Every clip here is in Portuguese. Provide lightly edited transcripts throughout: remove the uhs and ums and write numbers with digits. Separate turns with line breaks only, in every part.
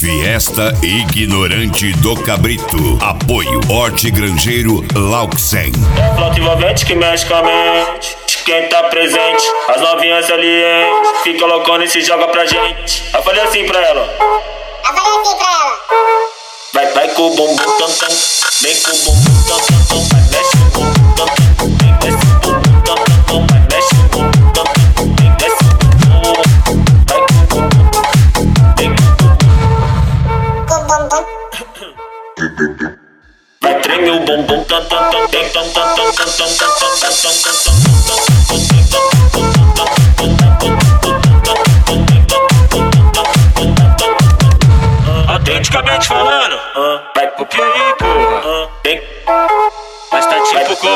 Fiesta Ignorante do Cabrito. Apoio Horti Grangeiro Lauxen.
É flauta envolvente que mexe com a mente. Quem tá presente, as novinhas salientes. Fica loucona e se joga pra gente. Eu falei assim pra ela. Vai com o bumbum tam tam. Vem com o bumbum tam tam tam. Vai mexe o bumbum tam tam. Vem desce o bumbum tam tam tam. Vai mexe o bumbum tam tam. Vem desce o bumbum. Vai com o bumbum. Vem com o bumbum. Vai treme o bumbum tam tam tam. Vem tam tam tam tam tam tam tam tam tam tam. Autenticamente falando, vai pro que aí, porra? Mas tá tipo com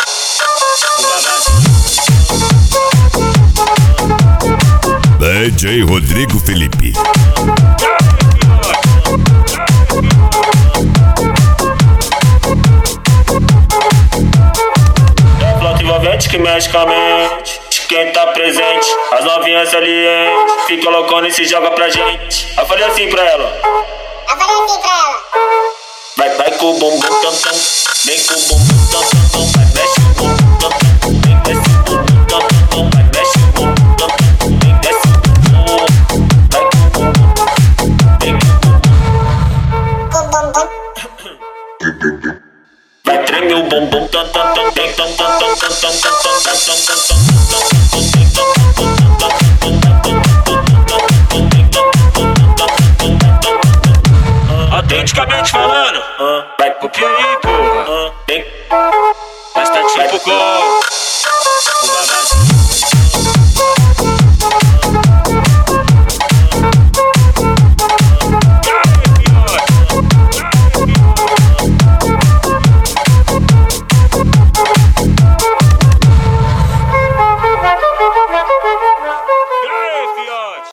o
DJ Rodrigo Felipe.
É flauta envolvente que mexe com a mente. Quem tá presente, as novinhas salientes. Fica loucona e se joga pra gente. Eu falei assim pra ela. Vai com o bumbum tam tam. Vem com o bumbum tam tam tam. Vai mexe o bumbum tam tam. Vem desce o bumbum tam tam tam. Vai mexe o bumbum tam tam. Vem desce o bumbum. Vai com o bumbum. Vem com o bumbum. Vai treme o bumbum tam tam tam. Vem tam tam tam tam tam tam tam tam tam tam.